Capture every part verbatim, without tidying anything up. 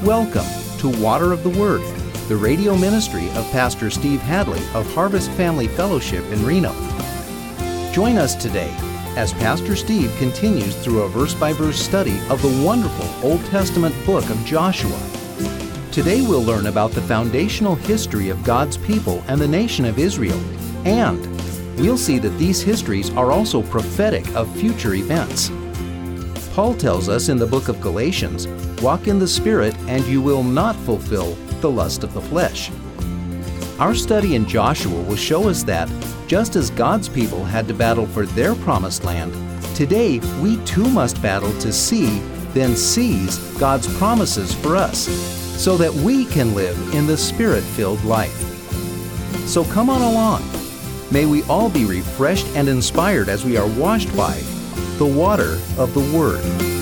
Welcome to Water of the Word, the radio ministry of Pastor Steve Hadley of Harvest Family Fellowship in Reno. Join us today as Pastor Steve continues through a verse-by-verse study of the wonderful Old Testament book of Joshua. Today we'll learn about the foundational history of God's people and the nation of Israel, and we'll see that these histories are also prophetic of future events. Paul tells us in the book of Galatians, "Walk in the Spirit, and you will not fulfill the lust of the flesh." Our study in Joshua will show us that, just as God's people had to battle for their promised land, today we too must battle to see, then seize God's promises for us, so that we can live in the Spirit-filled life. So come on along. May we all be refreshed and inspired as we are washed by the water of the Word.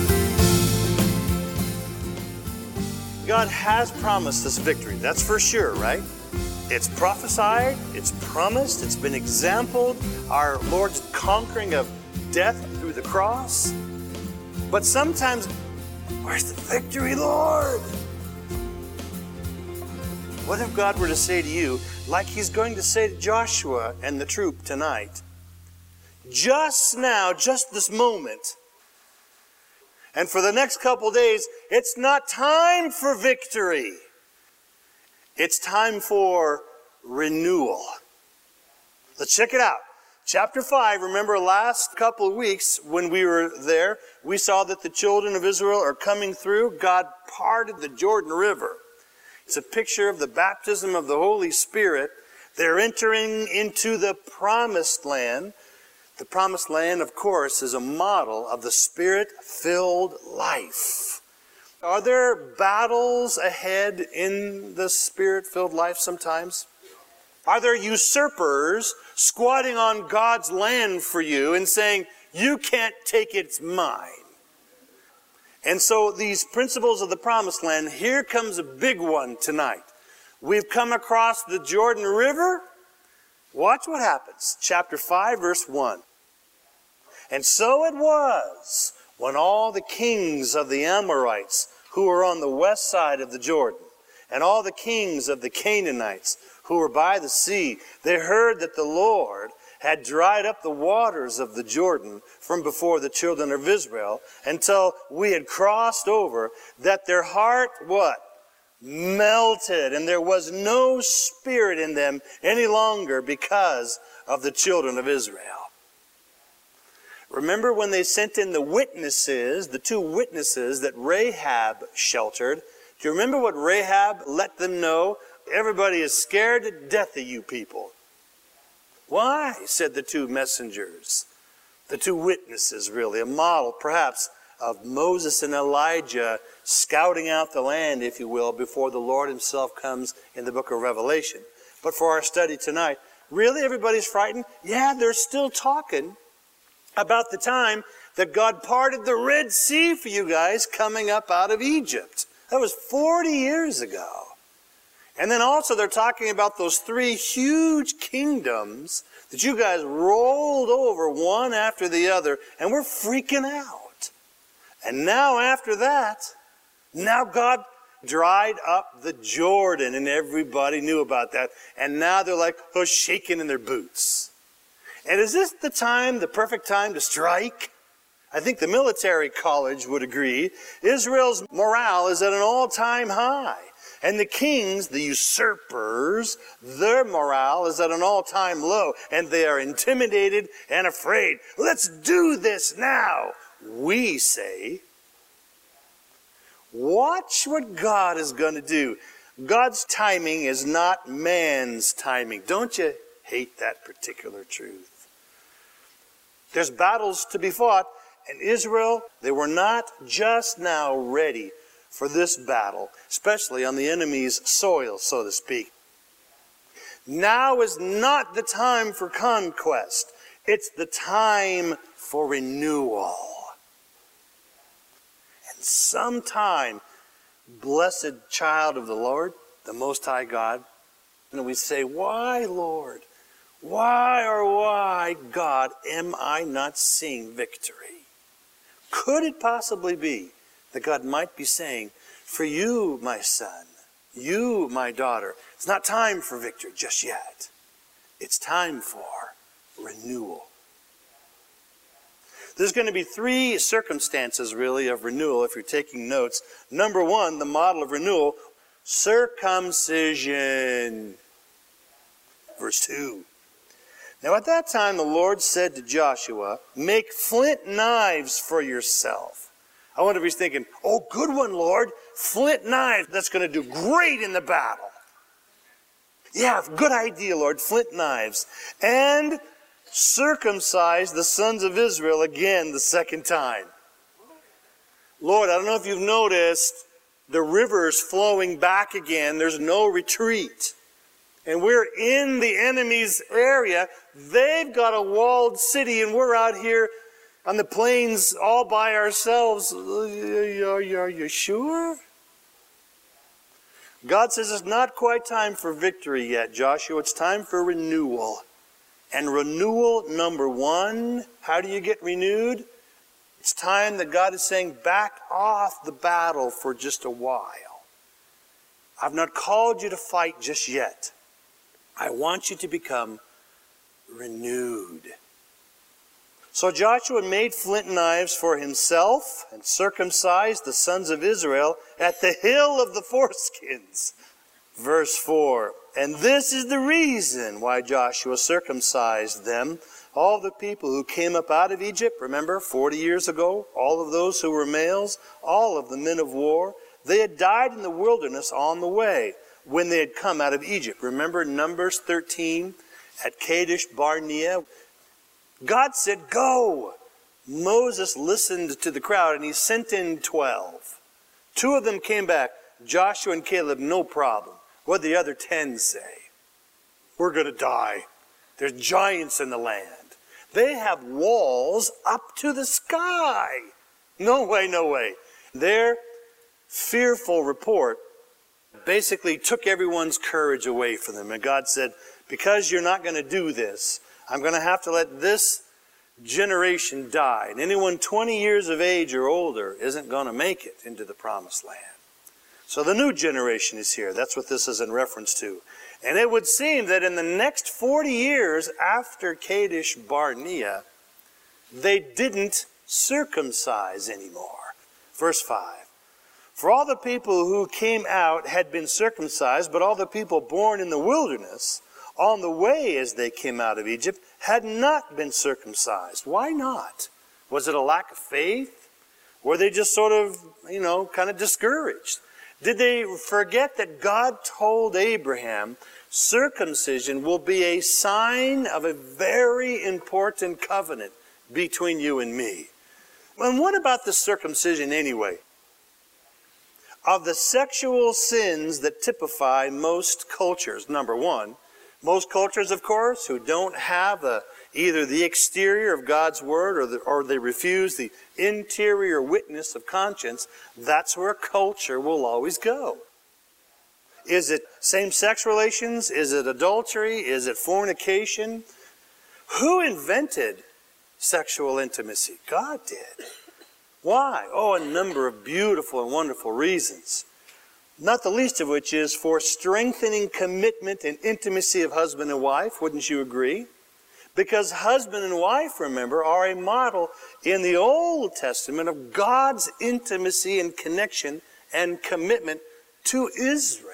God has promised us victory, that's for sure, right? It's prophesied, it's promised, it's been exampled, our Lord's conquering of death through the cross. But sometimes, where's the victory, Lord? What if God were to say to you, like He's going to say to Joshua and the troop tonight, just now, just this moment, and for the next couple days, it's not time for victory. It's time for renewal. Let's check it out. Chapter five, remember last couple of weeks when we were there, we saw that the children of Israel are coming through. God parted the Jordan River. It's a picture of the baptism of the Holy Spirit. They're entering into the promised land. The promised land, of course, is a model of the Spirit-filled life. Are there battles ahead in the Spirit-filled life sometimes? Are there usurpers squatting on God's land for you and saying, you can't take it, it's mine? And so these principles of the promised land, here comes a big one tonight. We've come across the Jordan River. Watch what happens. Chapter five, verse one. And so it was when all the kings of the Amorites who were on the west side of the Jordan, and all the kings of the Canaanites who were by the sea, they heard that the Lord had dried up the waters of the Jordan from before the children of Israel until we had crossed over, that their heart, what? Melted, and there was no spirit in them any longer because of the children of Israel. Remember when they sent in the witnesses, the two witnesses that Rahab sheltered? Do you remember what Rahab let them know? Everybody is scared to death of you people. Why? Said the two messengers. The two witnesses, really. A model, perhaps, of Moses and Elijah scouting out the land, if you will, before the Lord Himself comes in the book of Revelation. But for our study tonight, really everybody's frightened? Yeah, they're still talking about the time that God parted the Red Sea for you guys coming up out of Egypt. That was forty years ago. And then also they're talking about those three huge kingdoms that you guys rolled over one after the other, and we're freaking out. And now after that, now God dried up the Jordan, and everybody knew about that. And now they're like, oh, shaking in their boots. And is this the time, the perfect time to strike? I think the military college would agree. Israel's morale is at an all-time high. And the kings, the usurpers, their morale is at an all-time low. And they are intimidated and afraid. Let's do this now, we say. Watch what God is going to do. God's timing is not man's timing. Don't you hate that particular truth? There's battles to be fought, and Israel, they were not just now ready for this battle, especially on the enemy's soil, so to speak. Now is not the time for conquest. It's the time for renewal. And sometime, blessed child of the Lord, the Most High God, and we say, why, Lord? Why or why, God, am I not seeing victory? Could it possibly be that God might be saying, For you, my son, you, my daughter, it's not time for victory just yet. It's time for renewal. There's going to be three circumstances, really, of renewal if you're taking notes. Number one, the model of renewal, circumcision. Verse two. Now at that time the Lord said to Joshua, make flint knives for yourself. I wonder if he's thinking, oh, good one, Lord. Flint knives, that's going to do great in the battle. Yeah, good idea, Lord. Flint knives. And circumcise the sons of Israel again the second time. Lord, I don't know if you've noticed, the river's flowing back again. There's no retreat. And we're in the enemy's area. They've got a walled city, and we're out here on the plains all by ourselves. Are you, are you sure? God says it's not quite time for victory yet, Joshua. It's time for renewal. And renewal, number one, how do you get renewed? It's time that God is saying, back off the battle for just a while. I've not called you to fight just yet. I want you to become renewed. So Joshua made flint knives for himself and circumcised the sons of Israel at the hill of the foreskins. Verse four. And this is the reason why Joshua circumcised them. All the people who came up out of Egypt, remember, forty years ago, all of those who were males, all of the men of war, they had died in the wilderness on the way when they had come out of Egypt. Remember Numbers thirteen at Kadesh Barnea? God said, go. Moses listened to the crowd and he sent in twelve. Two of them came back. Joshua and Caleb, no problem. What did the other ten say? We're going to die. There's giants in the land. They have walls up to the sky. No way, no way. Their fearful report basically took everyone's courage away from them. And God said, because you're not going to do this, I'm going to have to let this generation die. And anyone twenty years of age or older isn't going to make it into the promised land. So the new generation is here. That's what this is in reference to. And it would seem that in the next forty years after Kadesh Barnea, they didn't circumcise anymore. Verse five. For all the people who came out had been circumcised, but all the people born in the wilderness on the way as they came out of Egypt had not been circumcised. Why not? Was it a lack of faith? Were they just sort of, you know, kind of discouraged? Did they forget that God told Abraham, circumcision will be a sign of a very important covenant between you and me? And what about the circumcision anyway? Of the sexual sins that typify most cultures, number one, most cultures, of course, who don't have a, either the exterior of God's Word or, the, or they refuse the interior witness of conscience, that's where culture will always go. Is it same-sex relations? Is it adultery? Is it fornication? Who invented sexual intimacy? God did. Why? Oh, a number of beautiful and wonderful reasons. Not the least of which is for strengthening commitment and intimacy of husband and wife. Wouldn't you agree? Because husband and wife, remember, are a model in the Old Testament of God's intimacy and connection and commitment to Israel.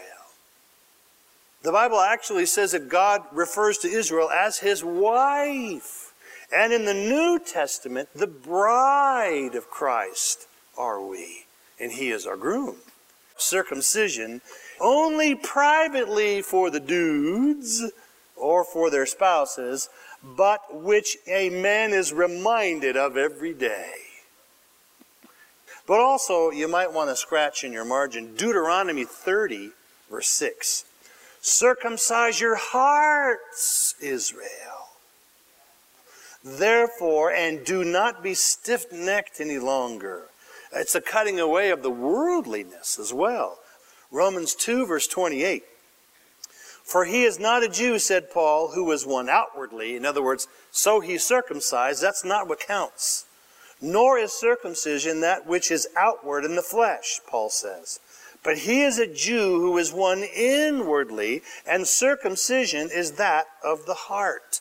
The Bible actually says that God refers to Israel as his wife. And in the New Testament, the bride of Christ are we, and he is our groom. Circumcision only privately for the dudes or for their spouses, but which a man is reminded of every day. But also, you might want to scratch in your margin, Deuteronomy thirty, verse six. Circumcise your hearts, Israel. Therefore, and do not be stiff-necked any longer. It's a cutting away of the worldliness as well. Romans two, verse twenty-eight. For he is not a Jew, said Paul, who is one outwardly. In other words, so he's circumcised. That's not what counts. Nor is circumcision that which is outward in the flesh, Paul says. But he is a Jew who is one inwardly, and circumcision is that of the heart.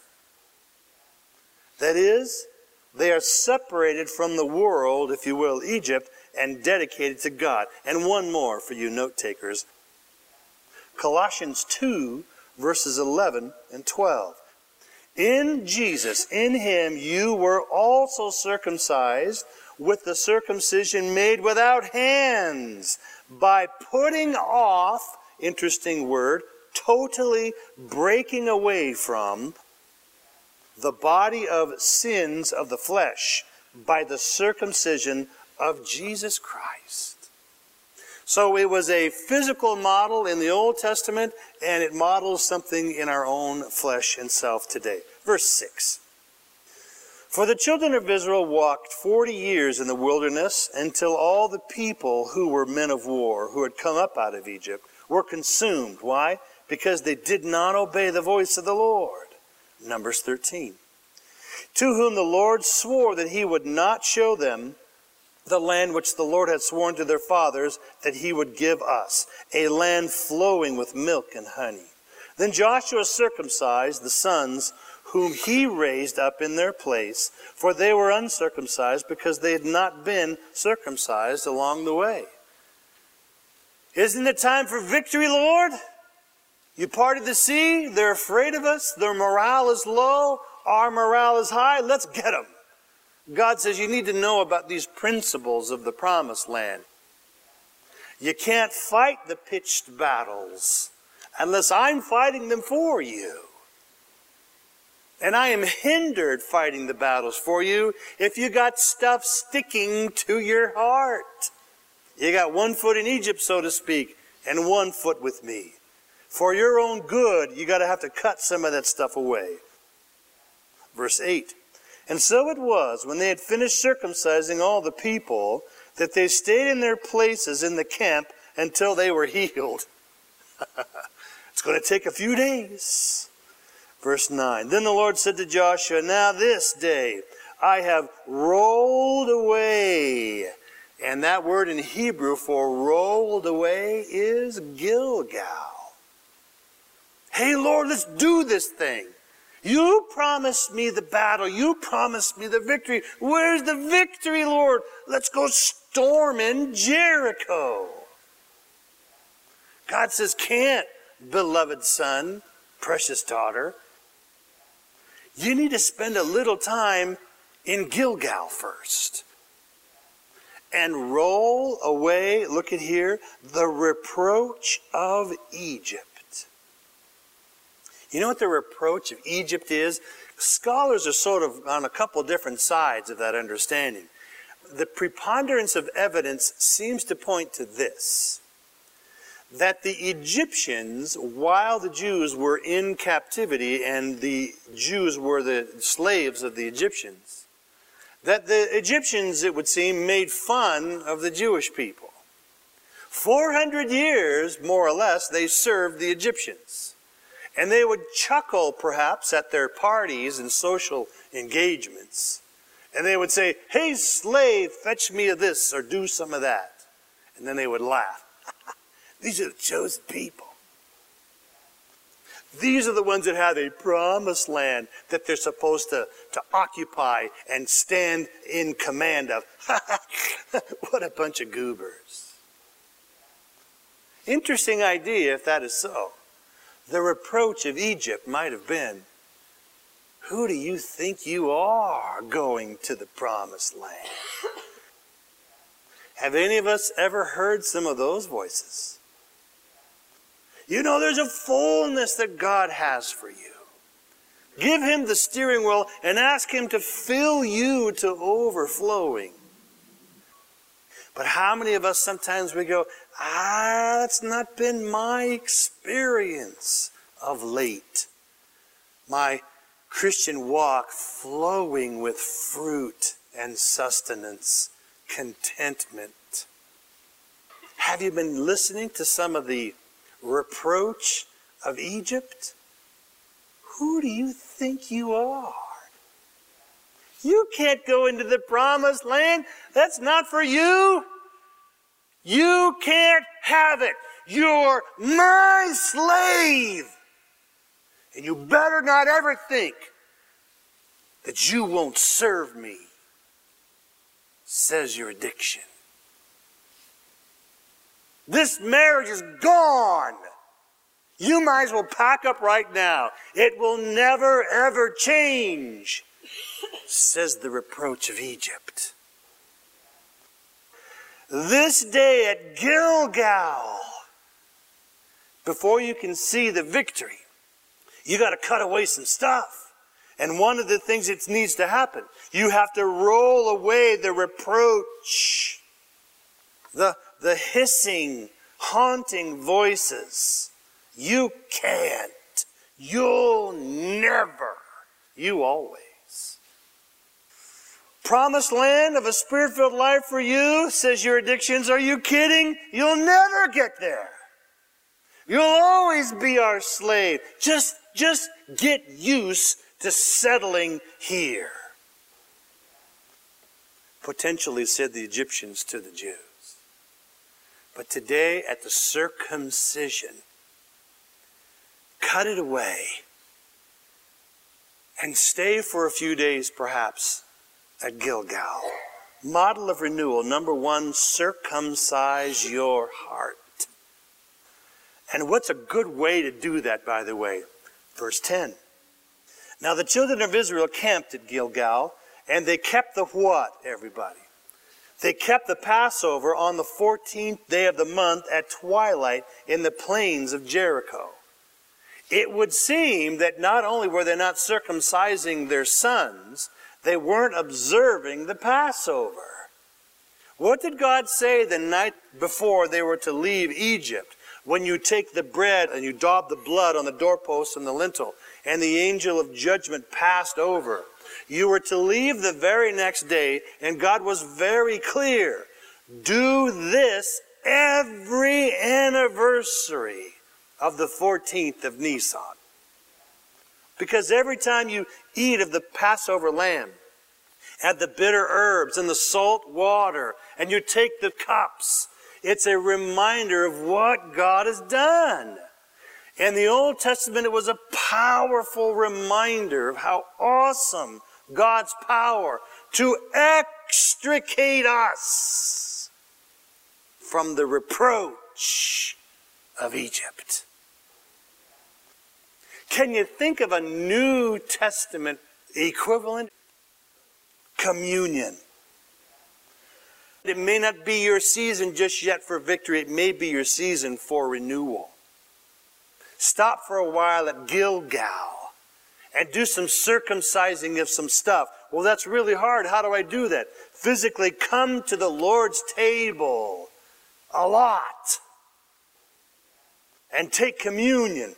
That is, they are separated from the world, if you will, Egypt, and dedicated to God. And one more for you note takers. Colossians two, verses eleven and twelve. In Jesus, in him, you were also circumcised with the circumcision made without hands, by putting off, interesting word, totally breaking away from the body of sins of the flesh by the circumcision of Jesus Christ. So it was a physical model in the Old Testament, and it models something in our own flesh and self today. Verse six. For the children of Israel walked forty years in the wilderness until all the people who were men of war, who had come up out of Egypt, were consumed. Why? Because they did not obey the voice of the Lord. Numbers thirteen. To whom the Lord swore that he would not show them the land which the Lord had sworn to their fathers that he would give us, a land flowing with milk and honey. Then Joshua circumcised the sons whom he raised up in their place, for they were uncircumcised because they had not been circumcised along the way. Isn't it time for victory, Lord? You parted the sea, they're afraid of us, their morale is low, our morale is high, let's get them. God says you need to know about these principles of the promised land. You can't fight the pitched battles unless I'm fighting them for you. And I am hindered fighting the battles for you if you got stuff sticking to your heart. You got one foot in Egypt, so to speak, and one foot with me. For your own good, you got to have to cut some of that stuff away. Verse eight. And so it was, when they had finished circumcising all the people, that they stayed in their places in the camp until they were healed. It's going to take a few days. Verse nine. Then the Lord said to Joshua, now this day I have rolled away. And that word in Hebrew for rolled away is Gilgal. Hey, Lord, let's do this thing. You promised me the battle. You promised me the victory. Where's the victory, Lord? Let's go storming Jericho. God says, can't, beloved son, precious daughter. You need to spend a little time in Gilgal first. And roll away, look at here, the reproach of Egypt. You know what the reproach of Egypt is? Scholars are sort of on a couple different sides of that understanding. The preponderance of evidence seems to point to this, that the Egyptians, while the Jews were in captivity and the Jews were the slaves of the Egyptians, that the Egyptians, it would seem, made fun of the Jewish people. four hundred years, more or less, they served the Egyptians. And they would chuckle, perhaps, at their parties and social engagements. And they would say, hey, slave, fetch me of this or do some of that. And then they would laugh. These are the chosen people. These are the ones that have a promised land that they're supposed to, to occupy and stand in command of. What a bunch of goobers. Interesting idea if that is so. The reproach of Egypt might have been, who do you think you are going to the promised land? Have any of us ever heard some of those voices? You know, there's a fullness that God has for you. Give him the steering wheel and ask him to fill you to overflowing. But how many of us sometimes we go, ah, that's not been my experience of late. My Christian walk flowing with fruit and sustenance, contentment. Have you been listening to some of the reproach of Egypt? Who do you think you are? You can't go into the promised land. That's not for you. You can't have it. You're my slave. And you better not ever think that you won't serve me, says your addiction. This marriage is gone. You might as well pack up right now. It will never, ever change, says the reproach of Egypt. This day at Gilgal, before you can see the victory, you got to cut away some stuff. And one of the things that needs to happen, you have to roll away the reproach, the, the hissing, haunting voices. You can't. You'll never. You always. Promised land of a spirit-filled life for you, says your addictions. Are you kidding? You'll never get there. You'll always be our slave. Just, just get used to settling here. Potentially, said the Egyptians to the Jews. But today, at the circumcision, cut it away and stay for a few days, perhaps, at Gilgal. Model of renewal. Number one, circumcise your heart. And what's a good way to do that, by the way? Verse ten. Now the children of Israel camped at Gilgal, and they kept the what, everybody? They kept the Passover on the fourteenth day of the month at twilight in the plains of Jericho. It would seem that not only were they not circumcising their sons, they weren't observing the Passover. What did God say the night before they were to leave Egypt? When you take the bread and you daub the blood on the doorpost and the lintel, and the angel of judgment passed over, you were to leave the very next day, and God was very clear. Do this every anniversary of the fourteenth of Nisan. Because every time you eat of the Passover lamb, add the bitter herbs and the salt water, and you take the cups, it's a reminder of what God has done. In the Old Testament, it was a powerful reminder of how awesome God's power to extricate us from the reproach of Egypt. Can you think of a New Testament equivalent? Communion. It may not be your season just yet for victory. It may be your season for renewal. Stop for a while at Gilgal and do some circumcising of some stuff. Well, that's really hard. How do I do that? Physically come to the Lord's table a lot and take communion.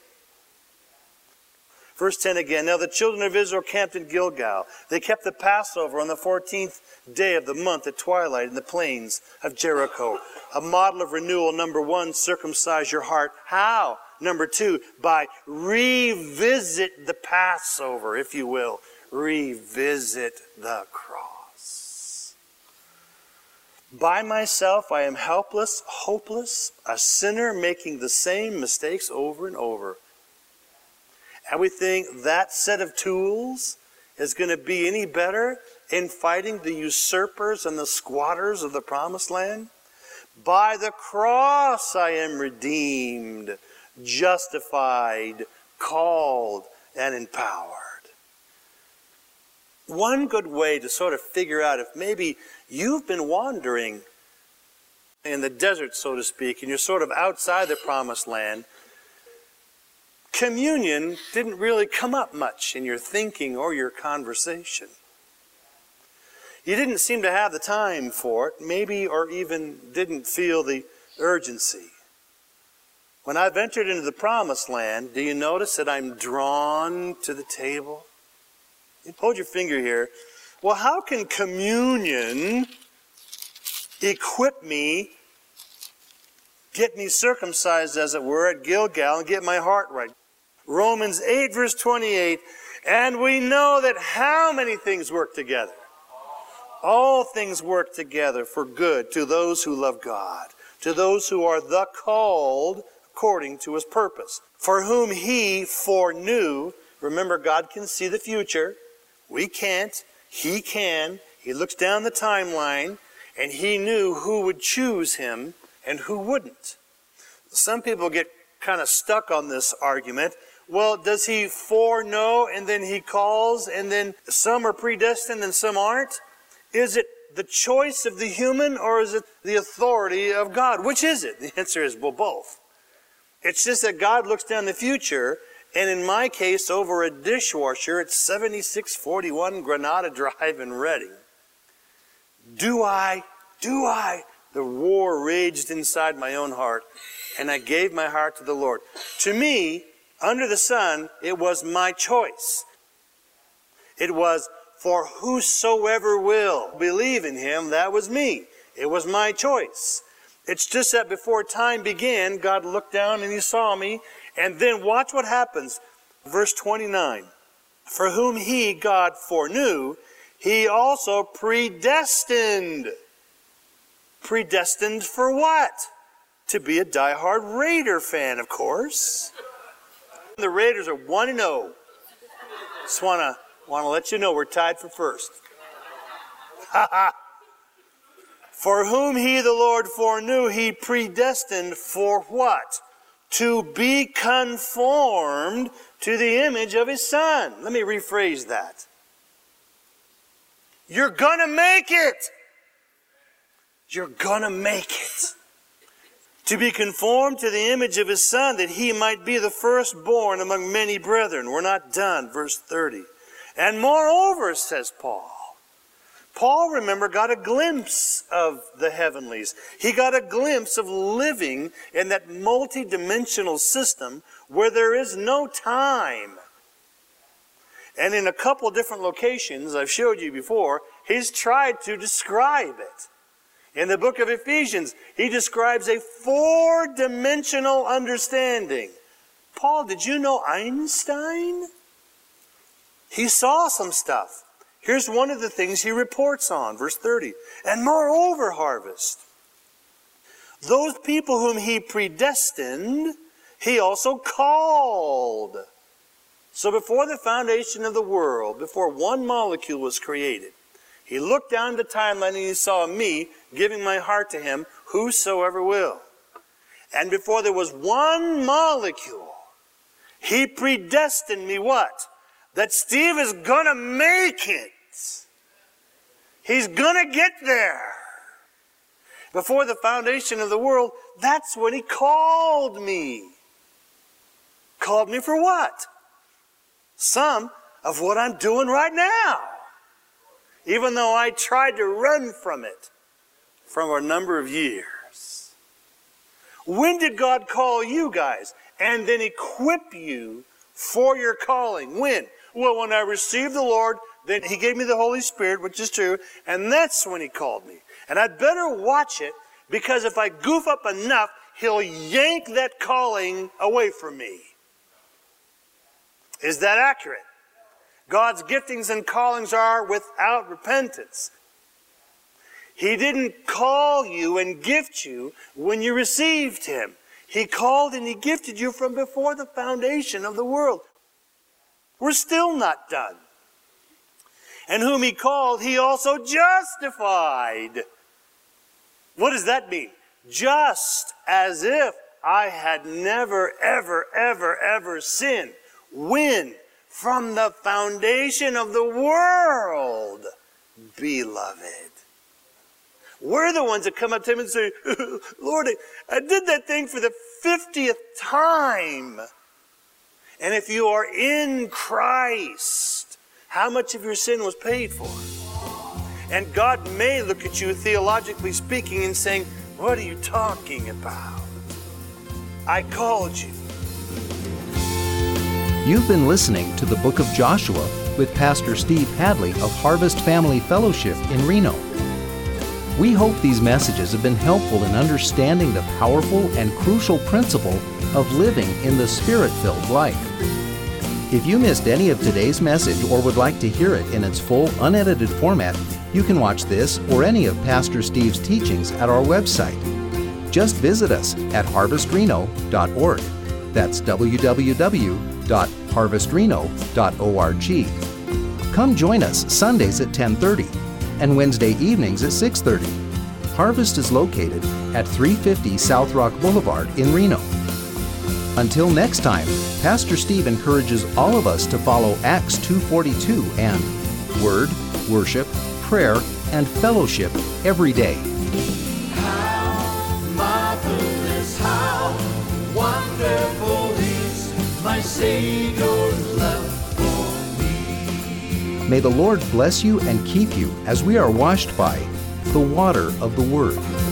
Verse ten again. Now the children of Israel camped in Gilgal. They kept the Passover on the fourteenth day of the month at twilight in the plains of Jericho. A model of renewal. Number one, circumcise your heart. How? Number two, by revisit the Passover, if you will. Revisit the cross. By myself I am helpless, hopeless, a sinner making the same mistakes over and over. And we think that set of tools is going to be any better in fighting the usurpers and the squatters of the promised land? By the cross I am redeemed, justified, called, and empowered. One good way to sort of figure out if maybe you've been wandering in the desert, so to speak, and you're sort of outside the promised land, communion didn't really come up much in your thinking or your conversation. You didn't seem to have the time for it, maybe, or even didn't feel the urgency. When I've entered into the promised land, do you notice that I'm drawn to the table? You hold your finger here. Well, how can communion equip me, get me circumcised, as it were, at Gilgal and get my heart right? Romans eight, verse twenty-eight, and we know that how many things work together? All things work together for good to those who love God, to those who are the called according to his purpose. For whom he foreknew, remember, God can see the future. We can't. He can. He looks down the timeline, and he knew who would choose him and who wouldn't. Some people get kind of stuck on this argument. Well, does he foreknow and then he calls and then some are predestined and some aren't? Is it the choice of the human or is it the authority of God? Which is it? The answer is, well, both. It's just that God looks down the future, and in my case, over a dishwasher at seventy-six forty-one Granada Drive in Reading. Do I, do I? The war raged inside my own heart, and I gave my heart to the Lord. To me, under the sun, it was my choice. It was, for whosoever will believe in him, that was me. It was my choice. It's just that before time began, God looked down and he saw me. And then watch what happens. Verse twenty-nine. For whom he, God, foreknew, he also predestined. Predestined for what? To be a diehard Raider fan, of course. The Raiders are one and oh. Just want to want to let you know we're tied for first. Ha ha. For whom he, the Lord, foreknew, he predestined for what? To be conformed to the image of his Son. Let me rephrase that. You're gonna make it. You're gonna make it. To be conformed to the image of his Son, that he might be the firstborn among many brethren. We're not done. Verse thirty. And moreover, says Paul, Paul, remember, got a glimpse of the heavenlies. He got a glimpse of living in that multi-dimensional system where there is no time. And in a couple different locations, I've showed you before, he's tried to describe it. In the book of Ephesians, he describes a four-dimensional understanding. Paul, did you know Einstein? He saw some stuff. Here's one of the things he reports on, verse thirty. And moreover, Harvest, those people whom he predestined, he also called. So before the foundation of the world, before one molecule was created, he looked down the timeline and he saw me giving my heart to him, whosoever will. And before there was one molecule, he predestined me what? That Steve is going to make it. He's going to get there. Before the foundation of the world, that's when he called me. Called me for what? Some of what I'm doing right now. Even though I tried to run from it for a number of years. When did God call you guys and then equip you for your calling? When? Well, when I received the Lord, then he gave me the Holy Spirit, which is true, and that's when he called me. And I'd better watch it, because if I goof up enough, he'll yank that calling away from me. Is that accurate? God's giftings and callings are without repentance. He didn't call you and gift you when you received him. He called and he gifted you from before the foundation of the world. We're still not done. And whom he called, he also justified. What does that mean? Just as if I had never, ever, ever, ever sinned. When? From the foundation of the world, beloved. We're the ones that come up to him and say, Lord, I did that thing for the fiftieth time. And if you are in Christ, how much of your sin was paid for? And God may look at you, theologically speaking, and saying, what are you talking about? I called you. You've been listening to the Book of Joshua with Pastor Steve Hadley of Harvest Family Fellowship in Reno. We hope these messages have been helpful in understanding the powerful and crucial principle of living in the Spirit-filled life. If you missed any of today's message or would like to hear it in its full, unedited format, you can watch this or any of Pastor Steve's teachings at our website. Just visit us at harvest reno dot org. That's w w w dot harvest reno dot org. Come join us Sundays at ten thirty and Wednesday evenings at six thirty. Harvest is located at three fifty South Rock Boulevard in Reno. Until next time, Pastor Steve encourages all of us to follow Acts two forty-two and Word, Worship, Prayer, and Fellowship every day. How marvelous, how wonderful is my Savior's love for me. May the Lord bless you and keep you as we are washed by the water of the Word.